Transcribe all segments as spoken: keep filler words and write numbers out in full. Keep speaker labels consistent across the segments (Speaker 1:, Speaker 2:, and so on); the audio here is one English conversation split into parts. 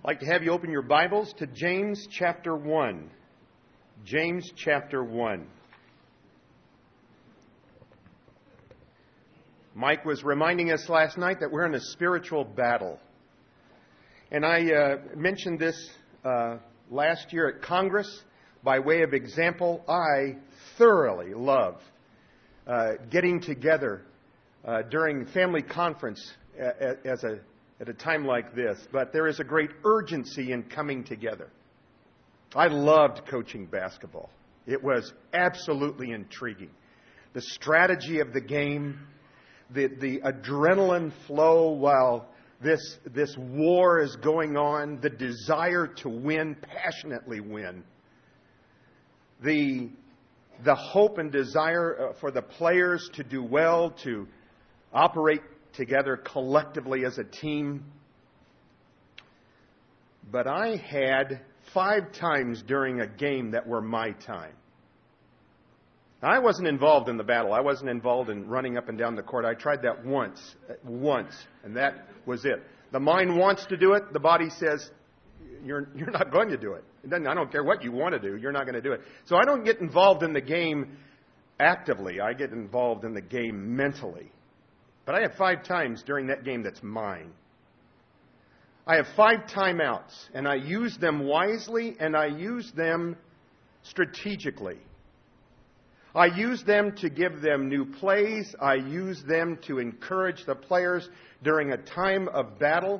Speaker 1: I'd like to have you open your Bibles to James chapter one. James chapter one. Mike was reminding us last night that we're in a spiritual battle. And I uh, mentioned this uh, last year at Congress by way of example. I thoroughly love uh, getting together uh, during family conference as a at a time like this, but there is a great urgency in coming together. I loved coaching basketball. It was absolutely intriguing. The strategy of the game, the, the adrenaline flow while this, this war is going on, the desire to win, passionately win, the, the hope and desire for the players to do well, to operate together collectively as a team. But I had five times during a game that were my time. I wasn't involved in the battle. I wasn't involved in running up and down the court. I tried that once, once, and that was it. The mind wants to do it. The body says, you're, you're not going to do it. It doesn't, I don't care what you want to do. You're not going to do it. So I don't get involved in the game actively. I get involved in the game mentally. But I have five times during that game that's mine. I have five timeouts, and I use them wisely, and I use them strategically. I use them to give them new plays. I use them to encourage the players during a time of battle.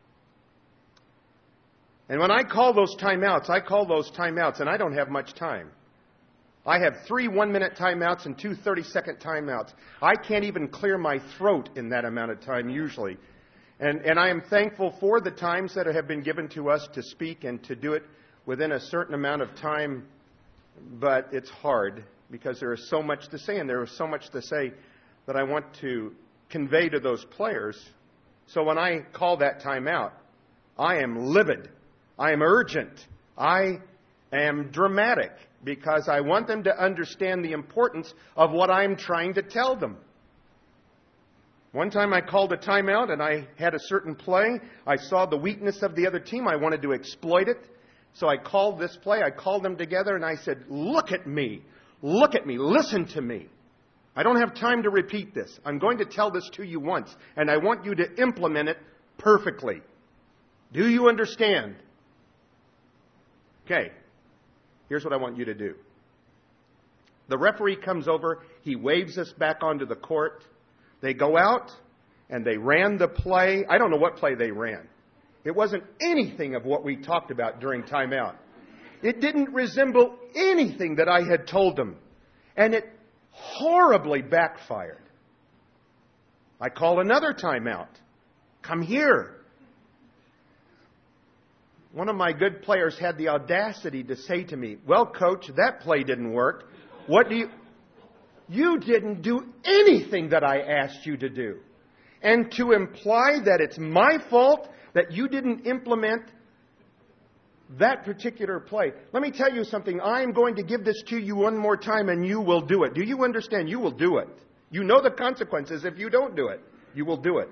Speaker 1: And when I call those timeouts, I call those timeouts, and I don't have much time. I have three one-minute timeouts and two thirty-second timeouts. I can't even clear my throat in that amount of time usually. And, and I am thankful for the times that have been given to us to speak and to do it within a certain amount of time. But it's hard because there is so much to say, and there is so much to say that I want to convey to those players. So when I call that timeout, I am livid. I am urgent. I am dramatic, because I want them to understand the importance of what I'm trying to tell them. One time I called a timeout and I had a certain play. I saw the weakness of the other team. I wanted to exploit it. So I called this play. I called them together and I said, look at me. Look at me. Listen to me. I don't have time to repeat this. I'm going to tell this to you once, and I want you to implement it perfectly. Do you understand? Okay. Here's what I want you to do. The referee comes over. He waves us back onto the court. They go out, and they ran the play. I don't know what play they ran. It wasn't anything of what we talked about during timeout. It didn't resemble anything that I had told them. And it horribly backfired. I call another timeout. Come here. One of my good players had the audacity to say to me, well, coach, that play didn't work. What do you... You didn't do anything that I asked you to do. And to imply that it's my fault that you didn't implement that particular play. Let me tell you something. I am going to give this to you one more time and you will do it. Do you understand? You will do it. You know the consequences if you don't do it. You will do it.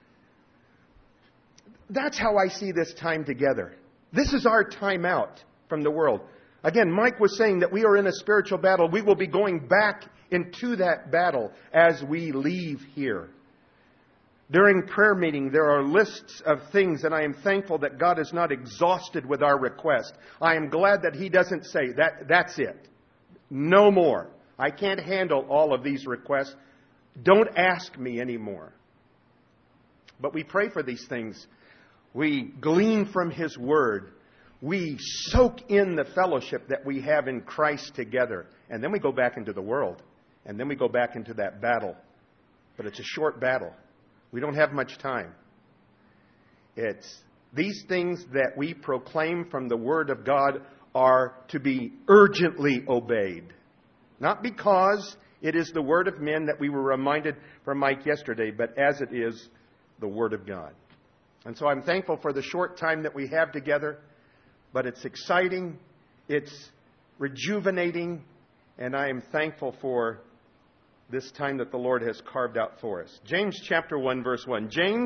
Speaker 1: That's how I see this time together. This is our time out from the world. Again, Mike was saying that we are in a spiritual battle. We will be going back into that battle as we leave here. During prayer meeting, there are lists of things, and I am thankful that God is not exhausted with our request. I am glad that He doesn't say, that that's it. No more. I can't handle all of these requests. Don't ask me anymore. But we pray for these things. We glean from His Word. We soak in the fellowship that we have in Christ together. And then we go back into the world. And then we go back into that battle. But it's a short battle. We don't have much time. It's these things that we proclaim from the Word of God are to be urgently obeyed. Not because it is the Word of men that we were reminded from Mike yesterday, but as it is the Word of God. And so I'm thankful for the short time that we have together. But it's exciting, it's rejuvenating, and I am thankful for this time that the Lord has carved out for us. James chapter one, verse one. James,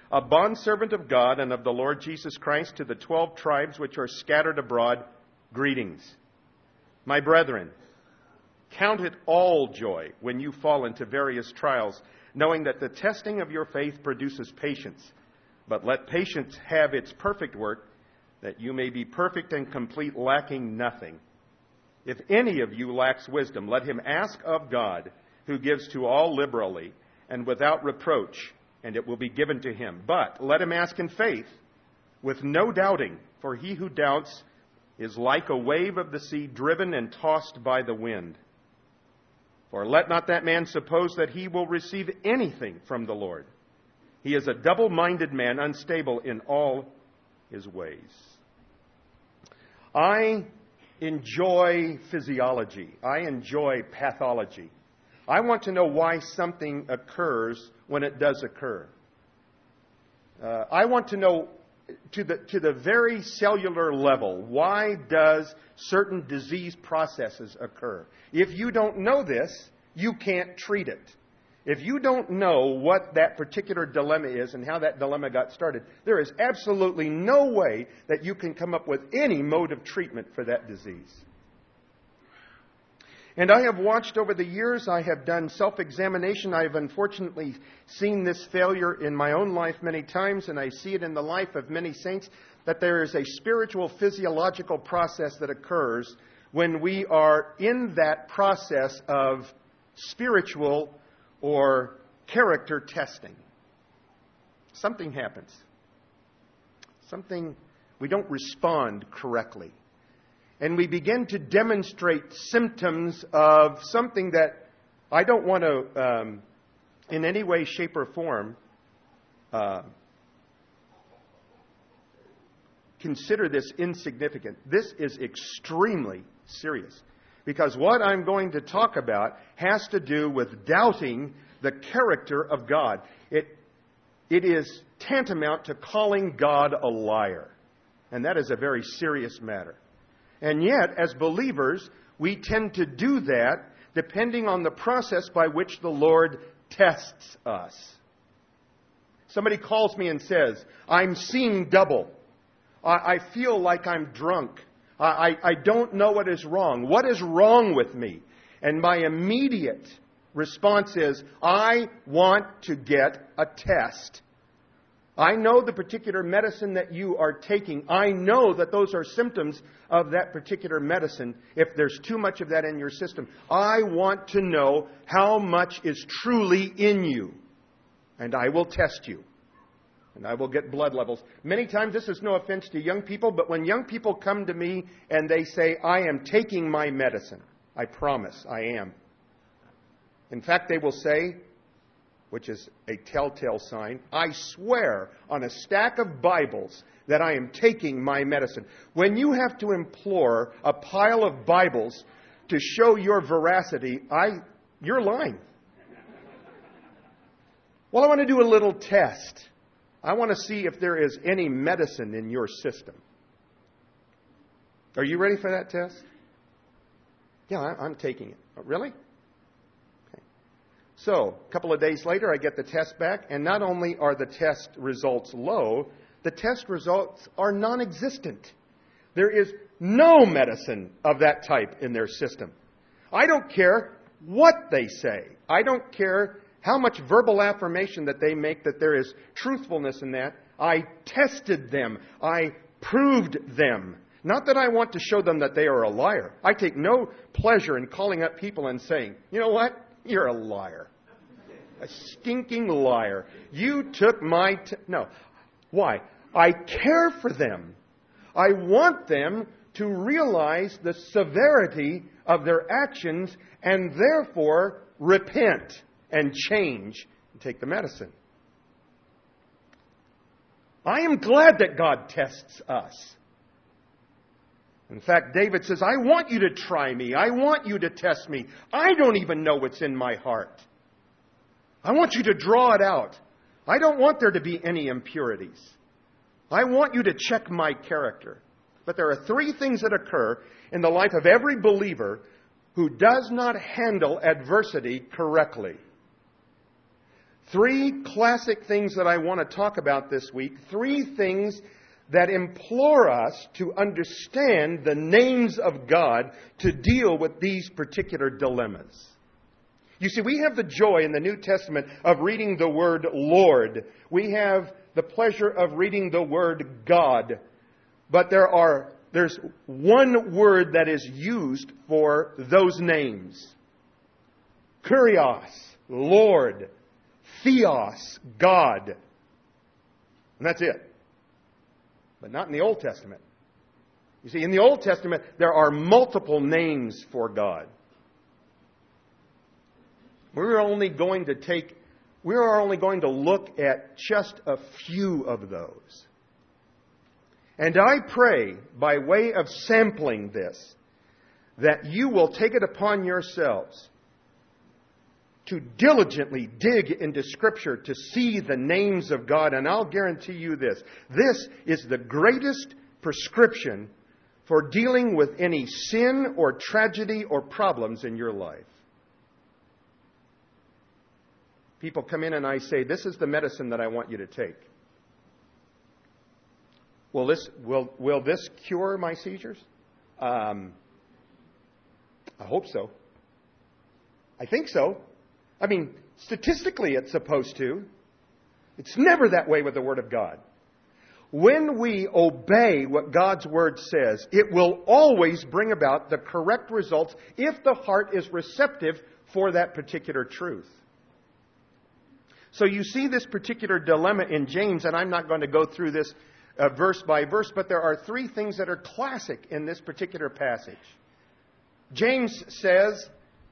Speaker 1: a bondservant of God and of the Lord Jesus Christ, to the twelve tribes which are scattered abroad, greetings. My brethren, count it all joy when you fall into various trials, knowing that the testing of your faith produces patience. But let patience have its perfect work, that you may be perfect and complete, lacking nothing. If any of you lacks wisdom, let him ask of God, who gives to all liberally and without reproach, and it will be given to him. But let him ask in faith, with no doubting, for he who doubts is like a wave of the sea, driven and tossed by the wind. For let not that man suppose that he will receive anything from the Lord. He is a double-minded man, unstable in all his ways. I enjoy physiology. I enjoy pathology. I want to know why something occurs when it does occur. Uh, I want to know to the to the very cellular level, why does certain disease processes occur? If you don't know this, you can't treat it. If you don't know what that particular dilemma is and how that dilemma got started, there is absolutely no way that you can come up with any mode of treatment for that disease. And I have watched over the years, I have done self-examination. I have unfortunately seen this failure in my own life many times, and I see it in the life of many saints, that there is a spiritual physiological process that occurs when we are in that process of spiritual or character testing. Something happens. Something, we don't respond correctly. And we begin to demonstrate symptoms of something that I don't want to, um, in any way, shape, or form, uh, consider this insignificant. This is extremely serious. Because what I'm going to talk about has to do with doubting the character of God. It, it is tantamount to calling God a liar. And that is a very serious matter. And yet, as believers, we tend to do that depending on the process by which the Lord tests us. Somebody calls me and says, I'm seeing double. I, I feel like I'm drunk. I, I, I don't know what is wrong. What is wrong with me? And my immediate response is, I want to get a test. I know the particular medicine that you are taking. I know that those are symptoms of that particular medicine if there's too much of that in your system. I want to know how much is truly in you. And I will test you. And I will get blood levels. Many times, this is no offense to young people, but when young people come to me and they say, I am taking my medicine, I promise I am. In fact, they will say, which is a telltale sign, I swear on a stack of Bibles that I am taking my medicine. When you have to implore a pile of Bibles to show your veracity, I, you're lying. Well, I want to do a little test. I want to see if there is any medicine in your system. Are you ready for that test? Yeah, I'm taking it. Really? So, a couple of days later, I get the test back, and not only are the test results low, the test results are non-existent. There is no medicine of that type in their system. I don't care what they say. I don't care how much verbal affirmation that they make that there is truthfulness in that. I tested them. I proved them. Not that I want to show them that they are a liar. I take no pleasure in calling up people and saying, you know what? You're a liar. A stinking liar. You took my... T-. No. Why? I care for them. I want them to realize the severity of their actions and therefore repent and change and take the medicine. I am glad that God tests us. In fact, David says, I want you to try me. I want you to test me. I don't even know what's in my heart. I want you to draw it out. I don't want there to be any impurities. I want you to check my character. But there are three things that occur in the life of every believer who does not handle adversity correctly. Three classic things that I want to talk about this week. Three things that implore us to understand the names of God to deal with these particular dilemmas. You see, we have the joy in the New Testament of reading the word Lord. We have the pleasure of reading the word God. But there are there's one word that is used for those names. Kurios, Lord. Theos, God. And that's it. But not in the Old Testament. You see, in the Old Testament, there are multiple names for God. We're only going to take, we are only going to look at just a few of those. And I pray, by way of sampling this, that you will take it upon yourselves to diligently dig into Scripture to see the names of God. And I'll guarantee you this. This is the greatest prescription for dealing with any sin or tragedy or problems in your life. People come in and I say, this is the medicine that I want you to take. Will this, will, will this cure my seizures? Um, I hope so. I think so. I mean, statistically it's supposed to. It's never that way with the Word of God. When we obey what God's Word says, it will always bring about the correct results if the heart is receptive for that particular truth. So you see this particular dilemma in James, and I'm not going to go through this uh, verse by verse, but there are three things that are classic in this particular passage. James says,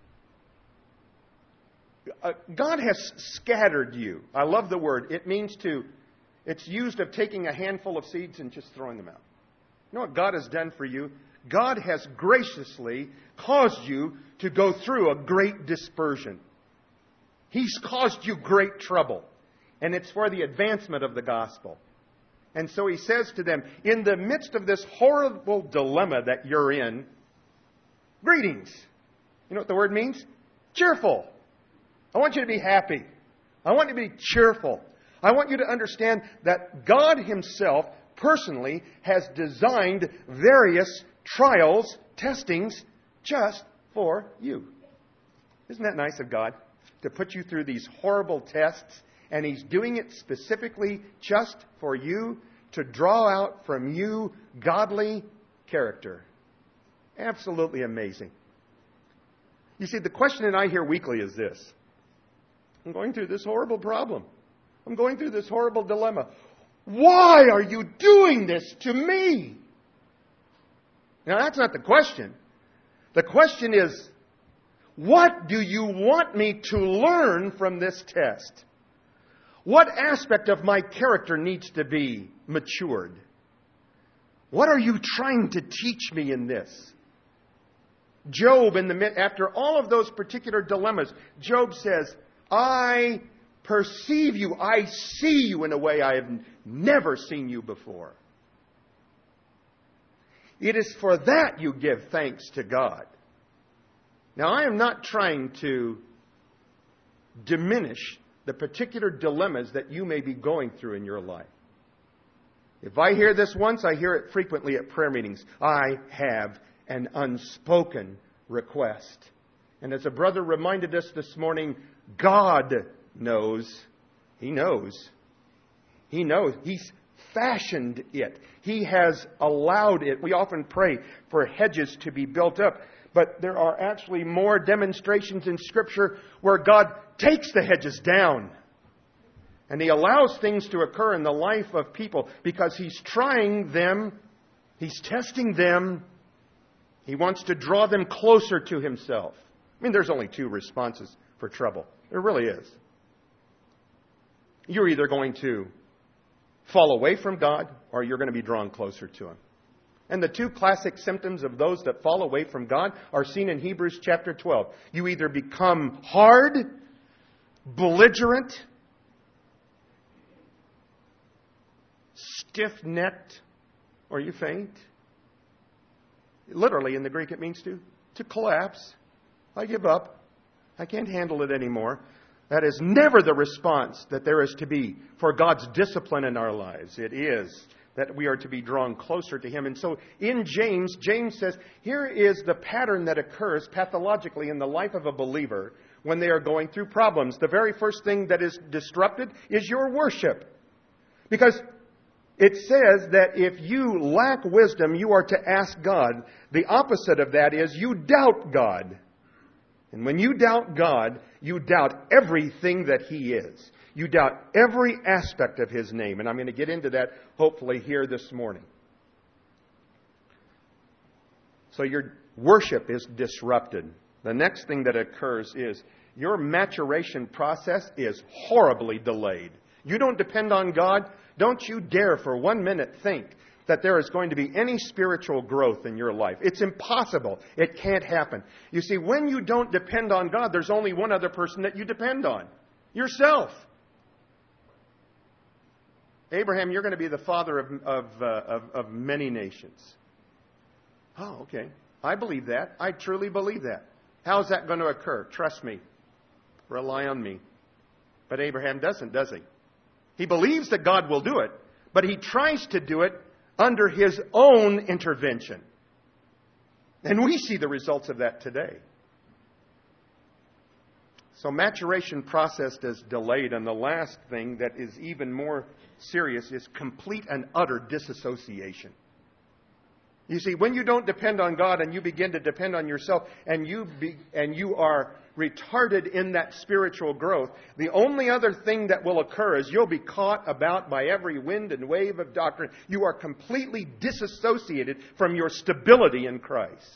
Speaker 1: uh, God has scattered you. I love the word. It means to, it's used of taking a handful of seeds and just throwing them out. You know what God has done for you? God has graciously caused you to go through a great dispersion. He's caused you great trouble. And it's for the advancement of the gospel. And so he says to them, in the midst of this horrible dilemma that you're in, greetings. You know what the word means? Cheerful. I want you to be happy. I want you to be cheerful. I want you to understand that God Himself personally has designed various trials, testings, just for you. Isn't that nice of God? To put you through these horrible tests, and He's doing it specifically just for you, to draw out from you godly character. Absolutely amazing. You see, the question that I hear weekly is this. I'm going through this horrible problem. I'm going through this horrible dilemma. Why are you doing this to me? Now, that's not the question. The question is, what do you want me to learn from this test? What aspect of my character needs to be matured? What are you trying to teach me in this? Job, in the after all of those particular dilemmas, Job says, I perceive you, I see you in a way I have never seen you before. It is for that you give thanks to God. Now, I am not trying to diminish the particular dilemmas that you may be going through in your life. If I hear this once, I hear it frequently at prayer meetings. I have an unspoken request. And as a brother reminded us this morning, God knows. He knows. He knows. He's fashioned it. He has allowed it. We often pray for hedges to be built up. But there are actually more demonstrations in Scripture where God takes the hedges down. And He allows things to occur in the life of people because He's trying them. He's testing them. He wants to draw them closer to Himself. I mean, there's only two responses for trouble. There really is. You're either going to fall away from God or you're going to be drawn closer to Him. And the two classic symptoms of those that fall away from God are seen in Hebrews chapter twelve. You either become hard, belligerent, stiff-necked, or you faint. Literally, in the Greek, it means to, to collapse. I give up. I can't handle it anymore. That is never the response that there is to be for God's discipline in our lives. It is that we are to be drawn closer to Him. And so in James, James says, here is the pattern that occurs pathologically in the life of a believer when they are going through problems. The very first thing that is disrupted is your worship. Because it says that if you lack wisdom, you are to ask God. The opposite of that is you doubt God. And when you doubt God, you doubt everything that He is. You doubt every aspect of His name. And I'm going to get into that hopefully here this morning. So your worship is disrupted. The next thing that occurs is your maturation process is horribly delayed. You don't depend on God. Don't you dare for one minute think that there is going to be any spiritual growth in your life. It's impossible. It can't happen. You see, when you don't depend on God, there's only one other person that you depend on. Yourself. Abraham, you're going to be the father of, of, uh, of, of many nations. Oh, okay. I believe that. I truly believe that. How is that going to occur? Trust me. Rely on me. But Abraham doesn't, does he? He believes that God will do it, but he tries to do it under his own intervention. And we see the results of that today. So maturation process is delayed. And the last thing that is even more serious is complete and utter disassociation. You see, when you don't depend on God and you begin to depend on yourself and you be, and you are retarded in that spiritual growth, the only other thing that will occur is you'll be caught about by every wind and wave of doctrine. You are completely disassociated from your stability in Christ.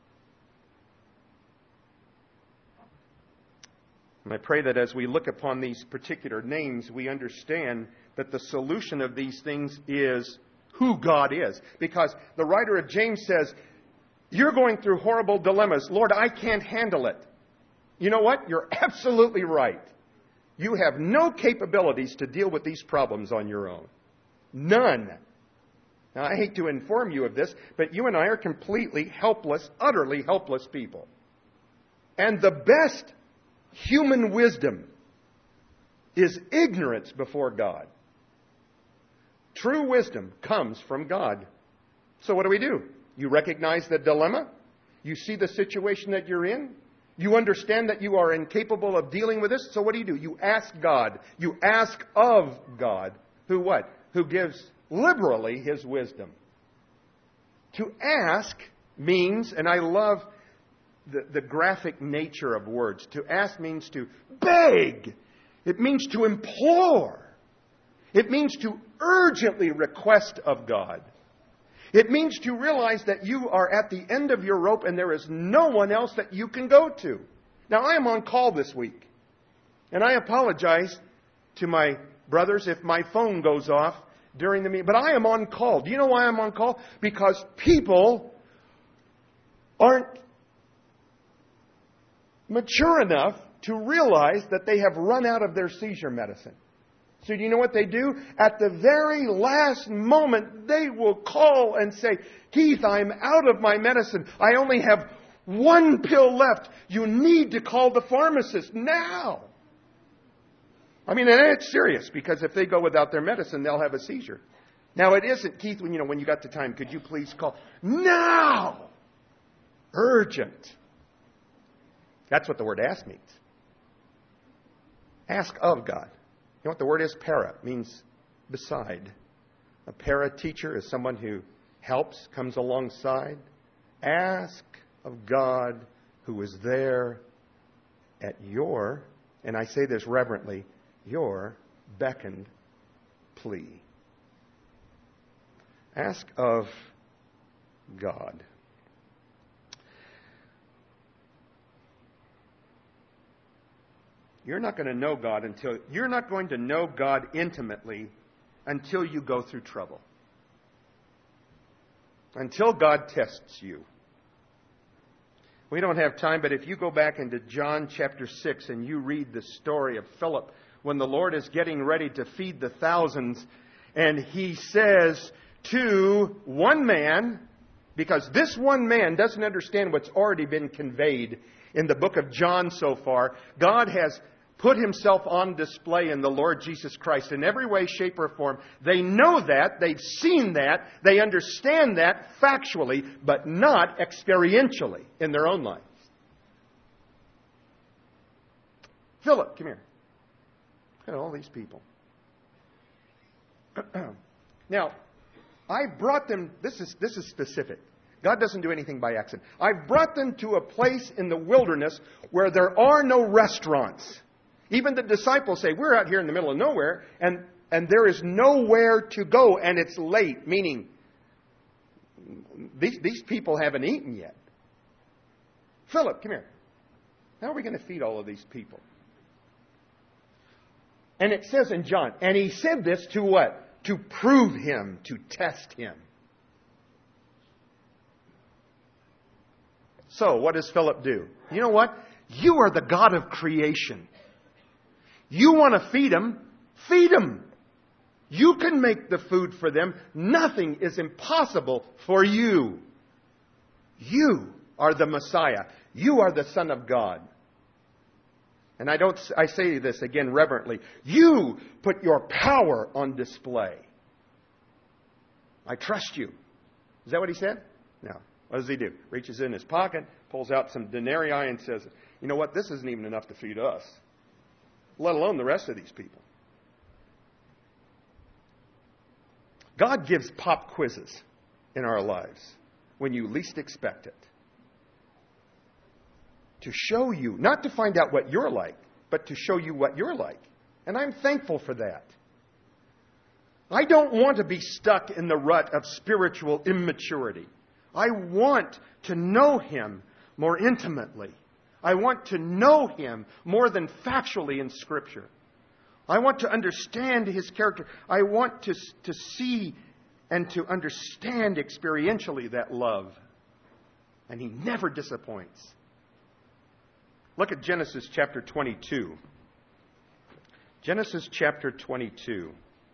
Speaker 1: And I pray that as we look upon these particular names, we understand that the solution of these things is who God is. Because the writer of James says, you're going through horrible dilemmas. Lord, I can't handle it. You know what? You're absolutely right. You have no capabilities to deal with these problems on your own. None. Now, I hate to inform you of this, but you and I are completely helpless, utterly helpless people. And the best human wisdom is ignorance before God. True wisdom comes from God. So what do we do? You recognize the dilemma. You see the situation that you're in. You understand that you are incapable of dealing with this. So what do you do? You ask God. You ask of God. Who what? Who gives liberally His wisdom. To ask means, and I love the, the graphic nature of words. To ask means to beg. It means to implore. It means to urgently request of God. It means to realize that you are at the end of your rope and there is no one else that you can go to. Now, I am on call this week. And I apologize to my brothers if my phone goes off during the meeting. But I am on call. Do you know why I'm on call? Because people aren't mature enough to realize that they have run out of their seizure medicine. So do you know what they do? At the very last moment, they will call and say, Keith, I'm out of my medicine. I only have one pill left. You need to call the pharmacist now. I mean, and it's serious, because if they go without their medicine, they'll have a seizure. Now, it isn't, Keith, when you know, when you got the time, could you please call? Now! Urgent. That's what the word ask means. Ask of God. You know what the word is? Para. It means beside. A para teacher is someone who helps, comes alongside. Ask of God who is there at your, and I say this reverently, your beckoned plea. Ask of God. You're not going to know God until, you're not going to know God intimately until you go through trouble. Until God tests you. We don't have time, but if you go back into John chapter six and you read the story of Philip, when the Lord is getting ready to feed the thousands, and He says to one man, because this one man doesn't understand what's already been conveyed in the book of John so far, God has put himself on display in the Lord Jesus Christ in every way, shape, or form. They know that. They've seen that. They understand that factually, but not experientially in their own lives. Philip, come here. Look at all these people. Now, I brought them, this is, this is specific. God doesn't do anything by accident. I've brought them to a place in the wilderness where there are no restaurants. Even the disciples say, we're out here in the middle of nowhere, and, and there is nowhere to go, and it's late, meaning these, these people haven't eaten yet. Philip, come here. How are we going to feed all of these people? And it says in John, and he said this to what? To prove him, to test him. So, what does Philip do? You know what? You are the God of creation. You want to feed them? Feed them. You can make the food for them. Nothing is impossible for you. You are the Messiah. You are the Son of God. And I don't. I say this again reverently. You put your power on display. I trust you. Is that what he said? No. What does he do? Reaches in his pocket, pulls out some denarii and says, you know what? This isn't even enough to feed us, let alone the rest of these people. God gives pop quizzes in our lives when you least expect it. To show you, not to find out what you're like, but to show you what you're like. And I'm thankful for that. I don't want to be stuck in the rut of spiritual immaturity. I want to know Him more intimately. I want to know Him more than factually in Scripture. I want to understand His character. I want to, to see and to understand experientially that love. And He never disappoints. Look at Genesis chapter twenty-two. Genesis chapter twenty-two.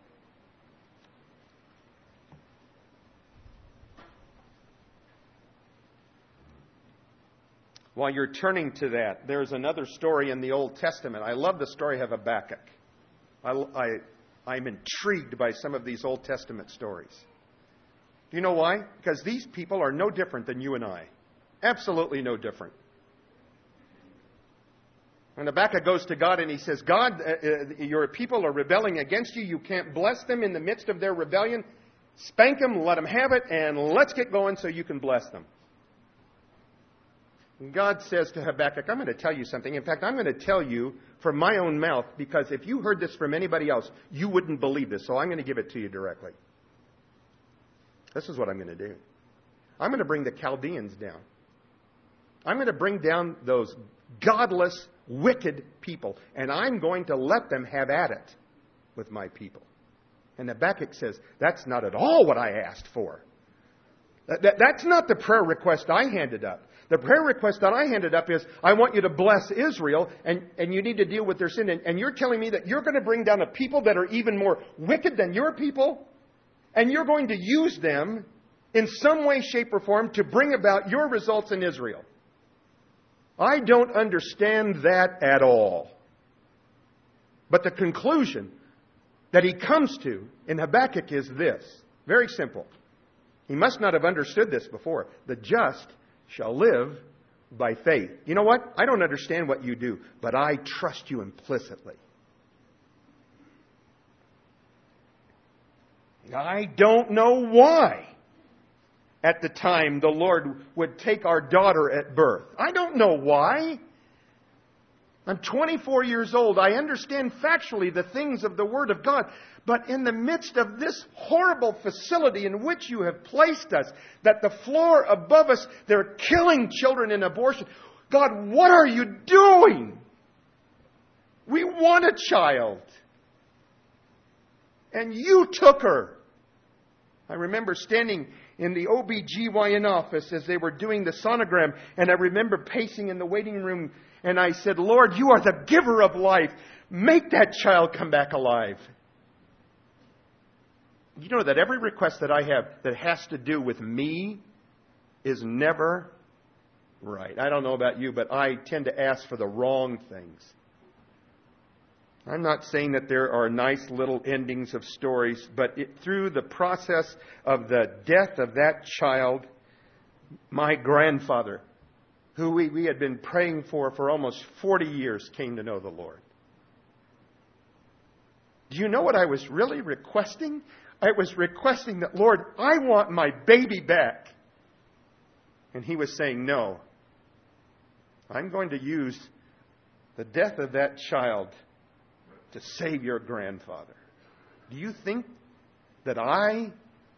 Speaker 1: While you're turning to that, there's another story in the Old Testament. I love the story of Habakkuk. I, I, I'm intrigued by some of these Old Testament stories. Do you know why? Because these people are no different than you and I. Absolutely no different. When Habakkuk goes to God and he says, God, uh, uh, your people are rebelling against you. You can't bless them in the midst of their rebellion. Spank them, let them have it, and let's get going so you can bless them. And God says to Habakkuk, I'm going to tell you something. In fact, I'm going to tell you from my own mouth, because if you heard this from anybody else, you wouldn't believe this. So I'm going to give it to you directly. This is what I'm going to do. I'm going to bring the Chaldeans down. I'm going to bring down those godless, wicked people. And I'm going to let them have at it with my people. And Habakkuk says, that's not at all what I asked for. That, that, that's not the prayer request I handed up. The prayer request that I handed up is, I want you to bless Israel, and, and you need to deal with their sin. And, and you're telling me that you're going to bring down a people that are even more wicked than your people? And you're going to use them in some way, shape, or form to bring about your results in Israel. I don't understand that at all. But the conclusion that he comes to in Habakkuk is this. Very simple. He must not have understood this before. The just shall live by faith. You know what? I don't understand what you do, but I trust you implicitly. I don't know why at the time the Lord would take our daughter at birth. I don't know why. I'm twenty-four years old. I understand factually the things of the Word of God. But in the midst of this horrible facility in which you have placed us, that the floor above us, they're killing children in abortion. God, what are you doing? We want a child. And you took her. I remember standing in the O B G Y N office as they were doing the sonogram, and I remember pacing in the waiting room, and I said, Lord, you are the giver of life. Make that child come back alive. You know that every request that I have that has to do with me is never right. I don't know about you, but I tend to ask for the wrong things. I'm not saying that there are nice little endings of stories, but it, through the process of the death of that child, my grandfather, who we, we had been praying for for almost forty years, came to know the Lord. Do you know what I was really requesting? I was requesting that, Lord, I want my baby back. And he was saying, no, I'm going to use the death of that child to save your grandfather. Do you think that I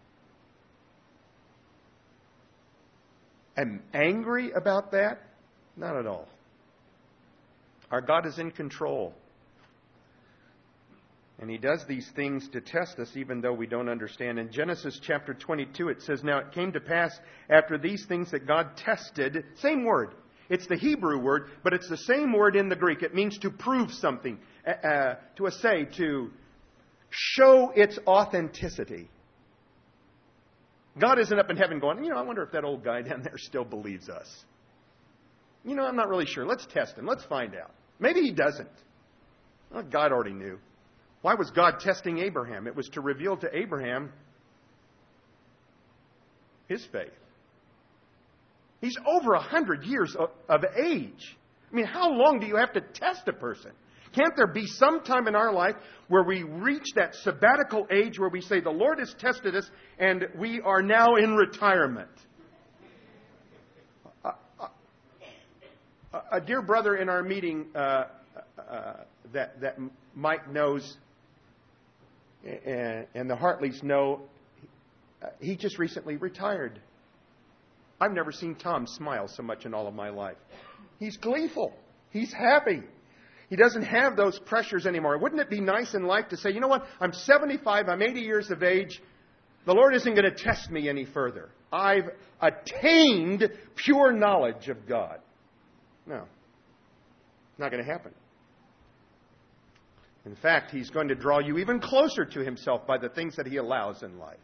Speaker 1: am angry about that? Not at all. Our God is in control. And He does these things to test us even though we don't understand. In Genesis chapter twenty-two it says, now it came to pass after these things that God tested, same word. It's the Hebrew word, but it's the same word in the Greek. It means to prove something, uh, to assay, to show its authenticity. God isn't up in heaven going, you know, I wonder if that old guy down there still believes us. You know, I'm not really sure. Let's test him. Let's find out. Maybe he doesn't. Well, God already knew. Why was God testing Abraham? It was to reveal to Abraham his faith. He's over a hundred years of, of age. I mean, how long do you have to test a person? Can't there be some time in our life where we reach that sabbatical age where we say, the Lord has tested us and we are now in retirement? A, a, a dear brother in our meeting uh, uh, that, that Mike knows and, and the Hartleys know, he just recently retired. I've never seen Tom smile so much in all of my life. He's gleeful. He's happy. He doesn't have those pressures anymore. Wouldn't it be nice in life to say, you know what, I'm seventy-five, I'm eighty years of age. The Lord isn't going to test me any further. I've attained pure knowledge of God. No. Not going to happen. In fact, He's going to draw you even closer to Himself by the things that He allows in life.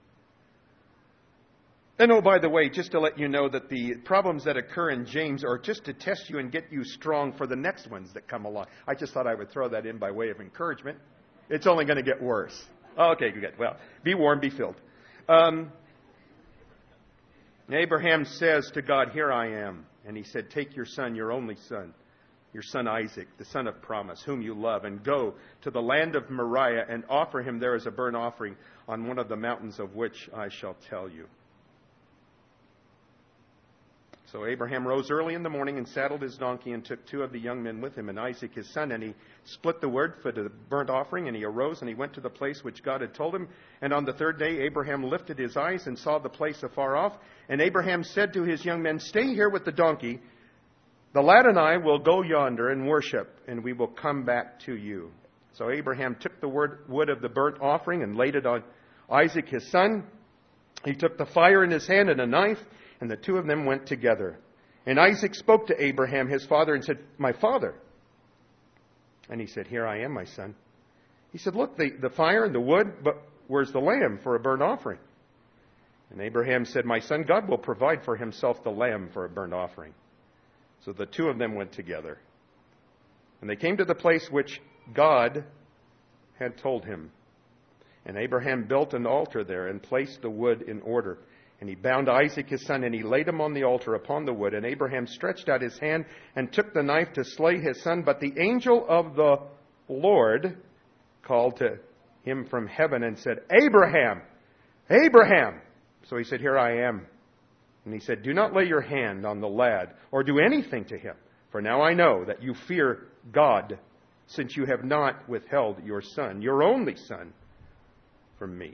Speaker 1: And oh, by the way, just to let you know that the problems that occur in James are just to test you and get you strong for the next ones that come along. I just thought I would throw that in by way of encouragement. It's only going to get worse. Okay, good. Well, be warm, be filled. Um, Abraham says to God, here I am. And He said, take your son, your only son, your son Isaac, the son of promise, whom you love, and go to the land of Moriah and offer him there as a burnt offering on one of the mountains of which I shall tell you. So Abraham rose early in the morning and saddled his donkey and took two of the young men with him and Isaac his son. And he split the wood for the burnt offering. And he arose and he went to the place which God had told him. And on the third day Abraham lifted his eyes and saw the place afar off. And Abraham said to his young men, stay here with the donkey. The lad and I will go yonder and worship, and we will come back to you. So Abraham took the wood of the burnt offering and laid it on Isaac his son. He took the fire in his hand and a knife. And the two of them went together. And Isaac spoke to Abraham, his father, and said, my father. And he said, here I am, my son. He said, look, the, the fire and the wood, but where's the lamb for a burnt offering? And Abraham said, my son, God will provide for himself the lamb for a burnt offering. So the two of them went together. And they came to the place which God had told him. And Abraham built an altar there and placed the wood in order. And he bound Isaac his son, and he laid him on the altar upon the wood. And Abraham stretched out his hand and took the knife to slay his son. But the angel of the Lord called to him from heaven and said, Abraham, Abraham. So he said, here I am. And he said, do not lay your hand on the lad or do anything to him. For now I know that you fear God, since you have not withheld your son, your only son, from me.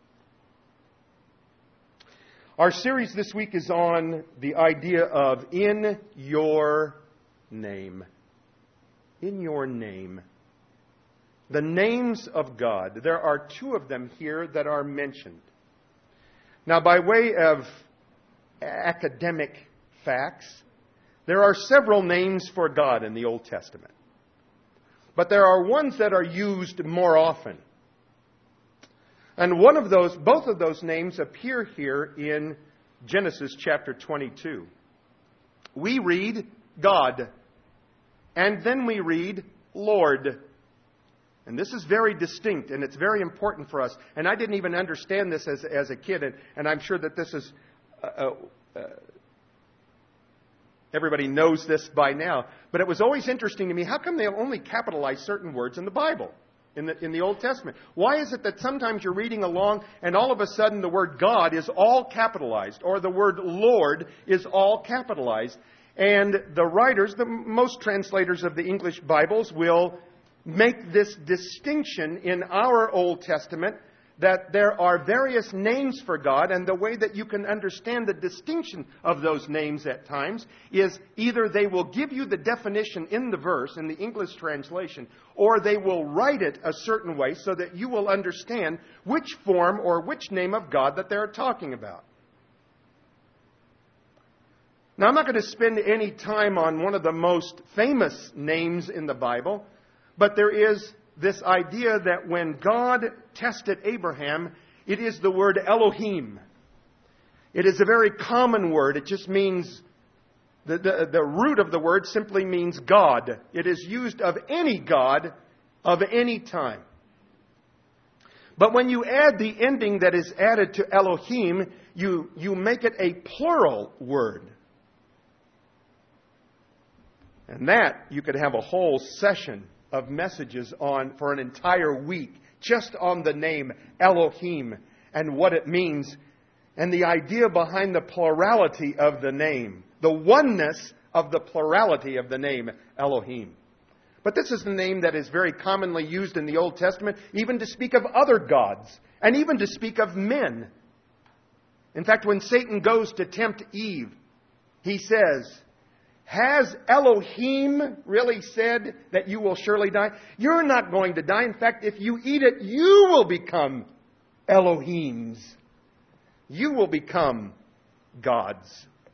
Speaker 1: Our series this week is on the idea of in your name. In your name. The names of God. There are two of them here that are mentioned. Now, by way of academic facts, there are several names for God in the Old Testament. But there are ones that are used more often. And one of those, both of those names appear here in Genesis chapter twenty-two. We read God, and then we read Lord. And this is very distinct, and it's very important for us. And I didn't even understand this as, as a kid, and, and I'm sure that this is... Uh, uh, everybody knows this by now. But it was always interesting to me, how come they only capitalize certain words in the Bible, in the, in the Old Testament? Why is it that sometimes you're reading along, and all of a sudden the word God is all capitalized, or the word Lord is all capitalized? And the writers, the most translators of the English Bibles, will make this distinction in our Old Testament that there are various names for God, and the way that you can understand the distinction of those names at times is either they will give you the definition in the verse, in the English translation, or they will write it a certain way so that you will understand which form or which name of God that they're talking about. Now, I'm not going to spend any time on one of the most famous names in the Bible, but there is this idea that when God tested Abraham, it is the word Elohim. It is a very common word. It just means, the, the, the root of the word simply means God. It is used of any God of any time. But when you add the ending that is added to Elohim, you, you make it a plural word. And that, you could have a whole session of messages on for an entire week just on the name Elohim and what it means and the idea behind the plurality of the name, the oneness of the plurality of the name Elohim. But this is the name that is very commonly used in the Old Testament, even to speak of other gods and even to speak of men. In fact, when Satan goes to tempt Eve, he says, has Elohim really said that you will surely die? You're not going to die. In fact, if you eat it, you will become Elohims. You will become gods.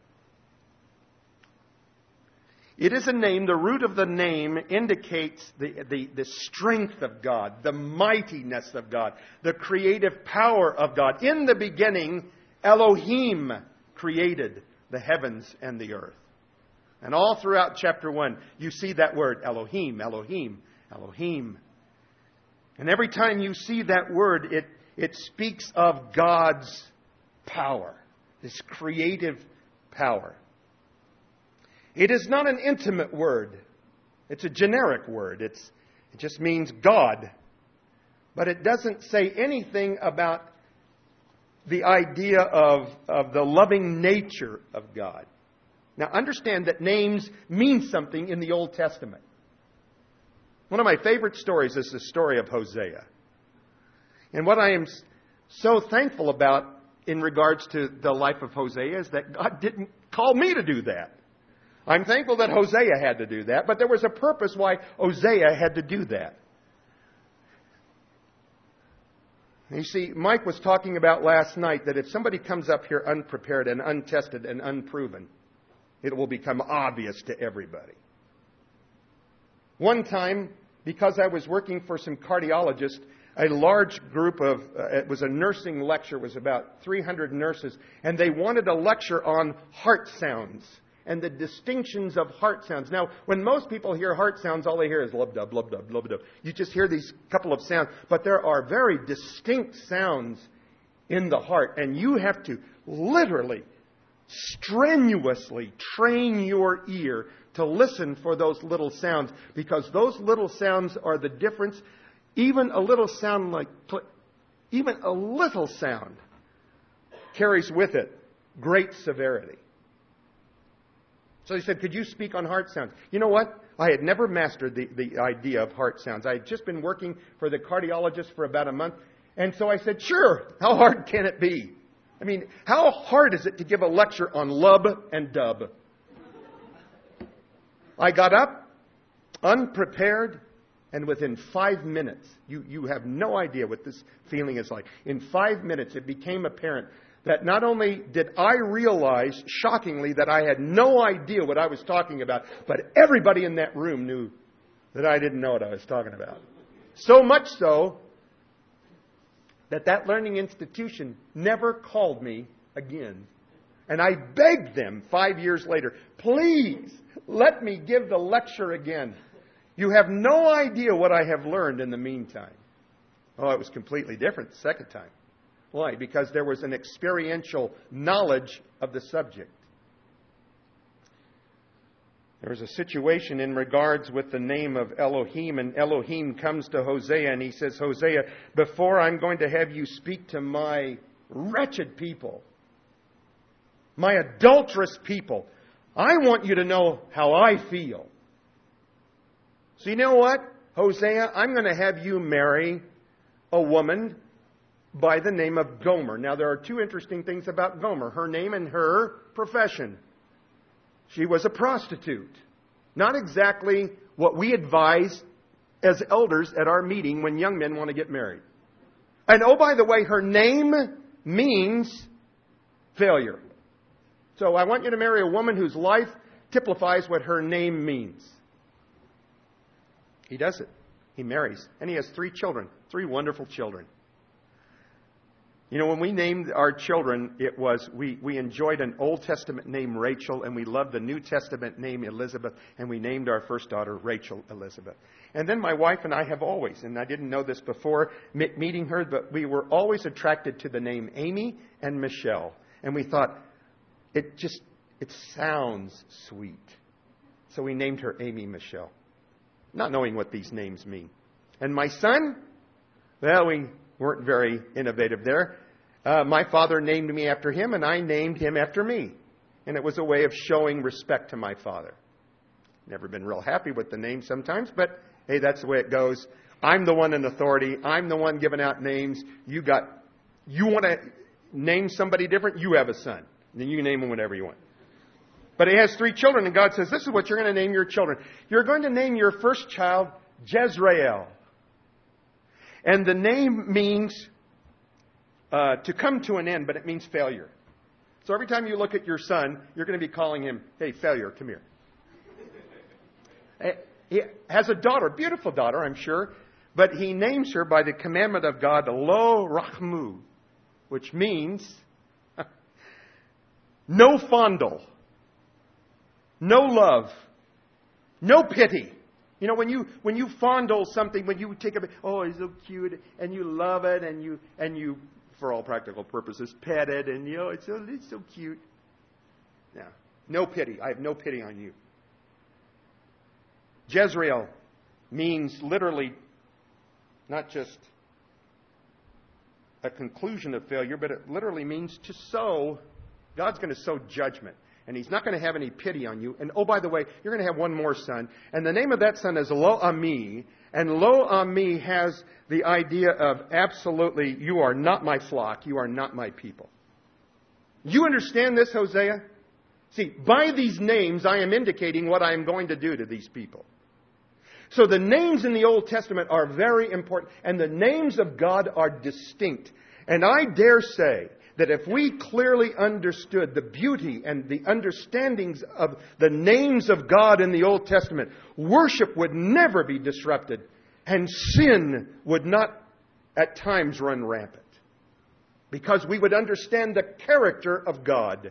Speaker 1: It is a name, the root of the name indicates the, the, the strength of God, the mightiness of God, the creative power of God. In the beginning, Elohim created the heavens and the earth. And all throughout chapter one, you see that word, Elohim, Elohim, Elohim. And every time you see that word, it, it speaks of God's power, His creative power. It is not an intimate word. It's a generic word. It's, it just means God. But it doesn't say anything about the idea of, of the loving nature of God. Now, understand that names mean something in the Old Testament. One of my favorite stories is the story of Hosea. And what I am so thankful about in regards to the life of Hosea is that God didn't call me to do that. I'm thankful that Hosea had to do that, but there was a purpose why Hosea had to do that. You see, Mike was talking about last night that if somebody comes up here unprepared and untested and unproven, it will become obvious to everybody. One time, because I was working for some cardiologists, a large group of, uh, it was a nursing lecture, it was about three hundred nurses, and they wanted a lecture on heart sounds and the distinctions of heart sounds. Now, when most people hear heart sounds, all they hear is lub-dub, lub-dub, lub-dub. You just hear these couple of sounds, but there are very distinct sounds in the heart, and you have to literally strenuously train your ear to listen for those little sounds, because those little sounds are the difference. Even a little sound like, even a little sound carries with it great severity. So he said, could you speak on heart sounds? You know what? I had never mastered the, the idea of heart sounds. I had just been working for the cardiologist for about a month. And so I said, sure, how hard can it be? I mean, how hard is it to give a lecture on lub and dub? I got up, unprepared, and within five minutes, you, you have no idea what this feeling is like. In five minutes, it became apparent that not only did I realize, shockingly, that I had no idea what I was talking about, but everybody in that room knew that I didn't know what I was talking about. So much so that that learning institution never called me again. And I begged them five years later, please let me give the lecture again. You have no idea what I have learned in the meantime. Oh, it was completely different the second time. Why? Because there was an experiential knowledge of the subject. There was a situation in regards with the name of Elohim, and Elohim comes to Hosea and he says, Hosea, before I'm going to have you speak to my wretched people, my adulterous people, I want you to know how I feel. So you know what, Hosea, I'm going to have you marry a woman by the name of Gomer. Now there are two interesting things about Gomer, her name and her profession. She was a prostitute. Not exactly what we advise as elders at our meeting when young men want to get married. And oh, by the way, her name means failure. So I want you to marry a woman whose life typifies what her name means. He does it. He marries. And he has three children. Three wonderful children. You know, when we named our children, it was, we, we enjoyed an Old Testament name, Rachel, and we loved the New Testament name, Elizabeth, and we named our first daughter, Rachel Elizabeth. And then my wife and I have always, and I didn't know this before meeting her, but we were always attracted to the name Amy and Michelle. And we thought, it just, it sounds sweet. So we named her Amy Michelle, not knowing what these names mean. And my son, well, we weren't very innovative there. Uh, my father named me after him, and I named him after me. And it was a way of showing respect to my father. Never been real happy with the name sometimes, but hey, that's the way it goes. I'm the one in authority. I'm the one giving out names. You got, you want to name somebody different? You have a son. Then you can name him whatever you want. But he has three children, and God says, this is what you're going to name your children. You're going to name your first child Jezreel. And the name means uh, to come to an end, but it means failure. So every time you look at your son, you're going to be calling him, hey, failure, come here. He has a daughter, beautiful daughter, I'm sure, but he names her by the commandment of God, Lo Rachmu, which means no fondle, no love, no pity. You know, when you when you fondle something, when you take a, oh, it's so cute, and you love it, and you and you, for all practical purposes, pet it, and you know, it's so it's so cute. Yeah, no pity. I have no pity on you. Jezreel means literally not just a conclusion of failure, but it literally means to sow. God's going to sow judgment. And He's not going to have any pity on you. And oh, by the way, you're going to have one more son. And the name of that son is Lo Ami. And Lo Ami has the idea of absolutely, you are not my flock. You are not my people. You understand this, Hosea? See, by these names, I am indicating what I am going to do to these people. So the names in the Old Testament are very important. And the names of God are distinct. And I dare say that if we clearly understood the beauty and the understandings of the names of God in the Old Testament, worship would never be disrupted, and sin would not at times run rampant. Because we would understand the character of God.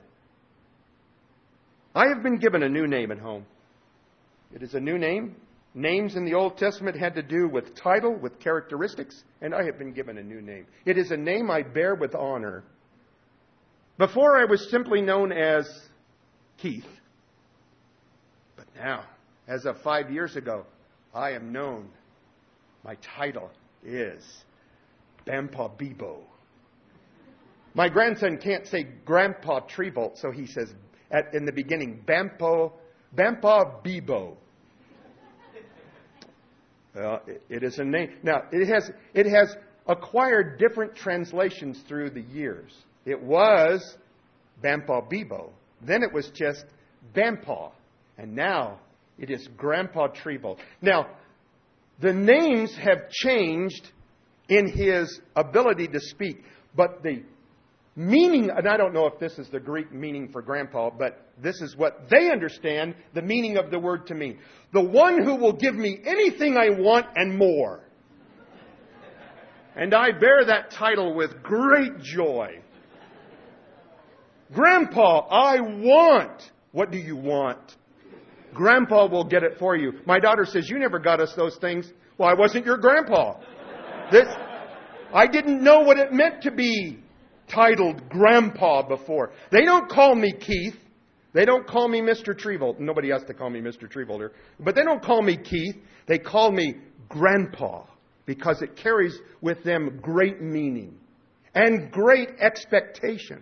Speaker 1: I have been given a new name at home. It is a new name. Names in the Old Testament had to do with title, with characteristics, and I have been given a new name. It is a name I bear with honor. Before I was simply known as Keith. But now, as of five years ago, I am known. My title is Bampa Bebo. My grandson can't say Grandpa Treebolt, so he says at, in the beginning, Bampa, Bampa Bebo. Well, it, it is a name. Now, it has it has acquired different translations through the years. It was Bampa Bebo. Then it was just Bampa. And now it is Grandpa Treebolt. Now, the names have changed in his ability to speak. But the meaning, and I don't know if this is the Greek meaning for Grandpa, but this is what they understand the meaning of the word to mean. The one who will give me anything I want and more. And I bear that title with great joy. Grandpa, I want. What do you want? Grandpa will get it for you. My daughter says, you never got us those things. Well, I wasn't your grandpa. This, I didn't know what it meant to be titled Grandpa before. They don't call me Keith. They don't call me Mister Trevolt. Nobody has to call me Mister Trevolter. But they don't call me Keith. They call me Grandpa because it carries with them great meaning and great expectation.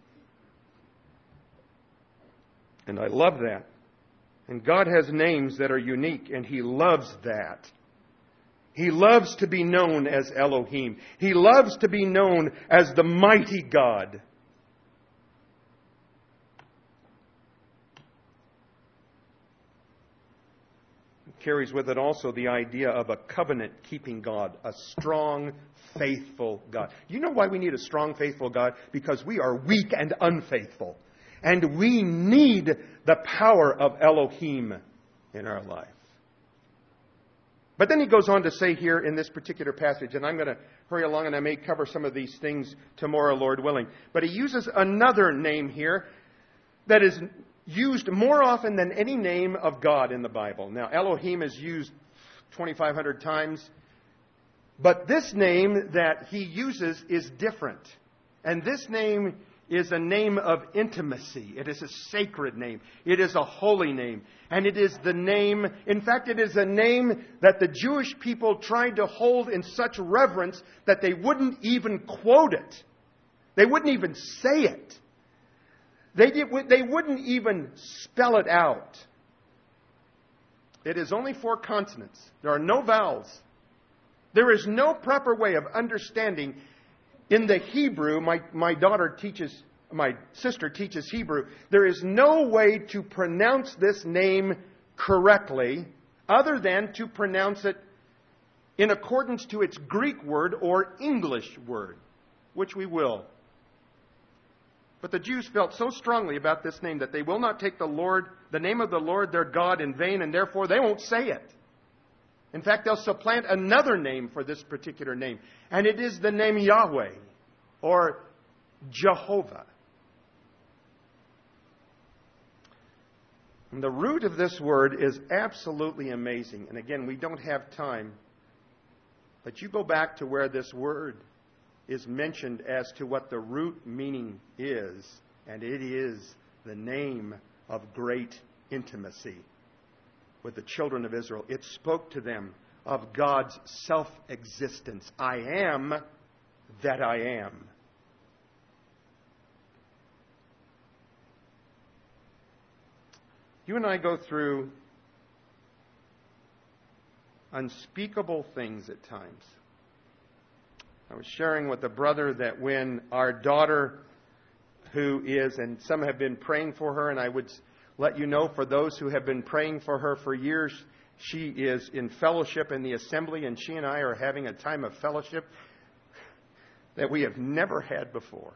Speaker 1: And I love that. And God has names that are unique, and He loves that. He loves to be known as Elohim. He loves to be known as the mighty God. It carries with it also the idea of a covenant-keeping God, a strong, faithful God. You know why we need a strong, faithful God? Because we are weak and unfaithful. And we need the power of Elohim in our life. But then he goes on to say here in this particular passage, and I'm going to hurry along and I may cover some of these things tomorrow, Lord willing. But he uses another name here that is used more often than any name of God in the Bible. Now, Elohim is used twenty-five hundred times. But this name that he uses is different. And this name is a name of intimacy. It is a sacred name. It is a holy name. And it is the name, in fact, it is a name that the Jewish people tried to hold in such reverence that they wouldn't even quote it. They wouldn't even say it. They, did, they wouldn't even spell it out. It is only four consonants. There are no vowels. There is no proper way of understanding. In the Hebrew, my, my daughter teaches, my sister teaches Hebrew. There is no way to pronounce this name correctly other than to pronounce it in accordance to its Greek word or English word, which we will. But the Jews felt so strongly about this name that they will not take the Lord, the name of the Lord their God in vain, and therefore they won't say it. In fact, they'll supplant another name for this particular name. And it is the name Yahweh or Jehovah. And the root of this word is absolutely amazing. And again, we don't have time. But you go back to where this word is mentioned as to what the root meaning is. And it is the name of great intimacy with the children of Israel. It spoke to them of God's self-existence. I am that I am. You and I go through unspeakable things at times. I was sharing with a brother that when our daughter, who is, and some have been praying for her, and I would let you know, for those who have been praying for her for years, she is in fellowship in the assembly, and she and I are having a time of fellowship that we have never had before.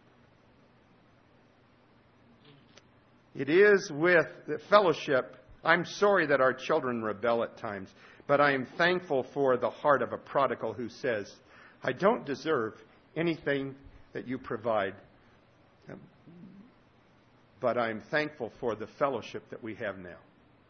Speaker 1: It is with the fellowship. I'm sorry that our children rebel at times, but I am thankful for the heart of a prodigal who says, I don't deserve anything that you provide, but I'm thankful for the fellowship that we have now.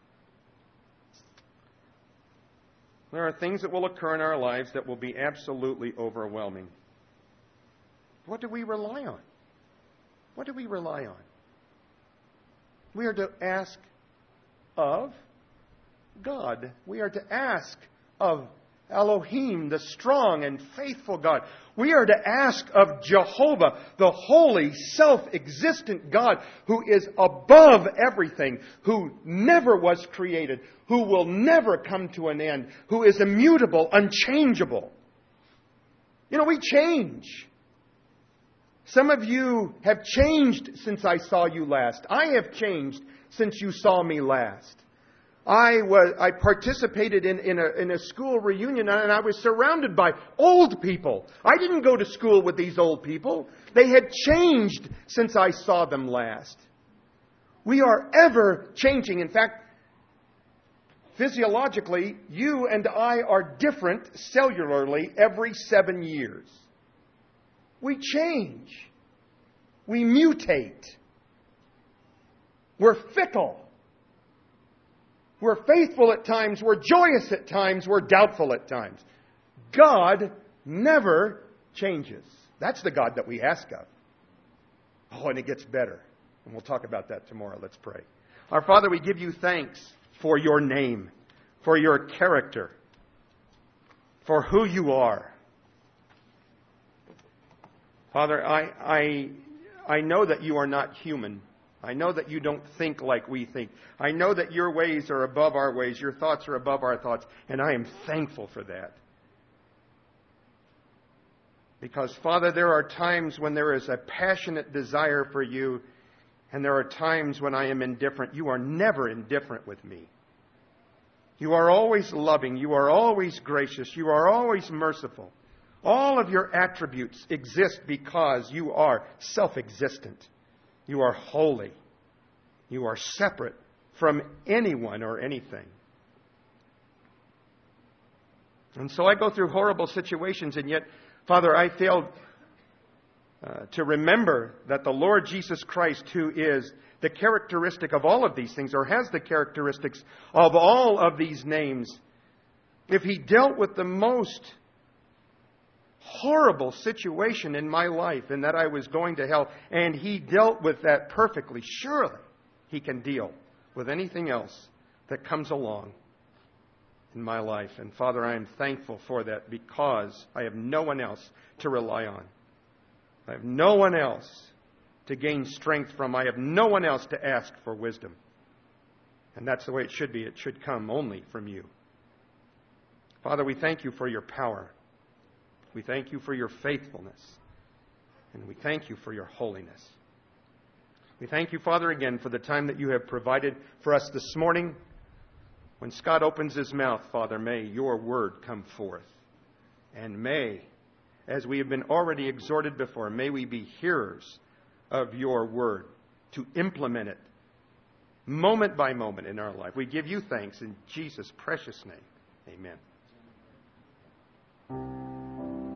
Speaker 1: There are things that will occur in our lives that will be absolutely overwhelming. What do we rely on? What do we rely on? We are to ask of God. We are to ask of Elohim, the strong and faithful God. We are to ask of Jehovah, the holy, self-existent God who is above everything, who never was created, who will never come to an end, who is immutable, unchangeable. You know, we change. Some of you have changed since I saw you last. I have changed since you saw me last. I was I participated in, in, a, in a school reunion, and I was surrounded by old people. I didn't go to school with these old people. They had changed since I saw them last. We are ever changing. In fact, physiologically, you and I are different cellularly every seven years. We change. We mutate. We're fickle. We're faithful at times. We're joyous at times. We're doubtful at times. God never changes. That's the God that we ask of. Oh, and it gets better. And we'll talk about that tomorrow. Let's pray. Our Father, we give you thanks for your name, for your character, for who you are. Father, I, I, I know that you are not human. I know that you don't think like we think. I know that your ways are above our ways. Your thoughts are above our thoughts. And I am thankful for that. Because, Father, there are times when there is a passionate desire for you, and there are times when I am indifferent. You are never indifferent with me. You are always loving. You are always gracious. You are always merciful. All of your attributes exist because you are self-existent. You are holy. You are separate from anyone or anything. And so I go through horrible situations, and yet, Father, I failed uh, to remember that the Lord Jesus Christ, who is the characteristic of all of these things, or has the characteristics of all of these names, if He dealt with the most horrible situation in my life, and that I was going to hell, and He dealt with that perfectly, surely He can deal with anything else that comes along in my life. And Father, I am thankful for that, because I have no one else to rely on. I have no one else to gain strength from. I have no one else to ask for wisdom. And that's the way it should be. It should come only from you. Father, we thank you for your power. We thank you for your faithfulness. And we thank you for your holiness. We thank you, Father, again for the time that you have provided for us this morning. When Scott opens his mouth, Father, may your word come forth. And may, as we have been already exhorted before, may we be hearers of your word to implement it moment by moment in our life. We give you thanks in Jesus' precious name. Amen.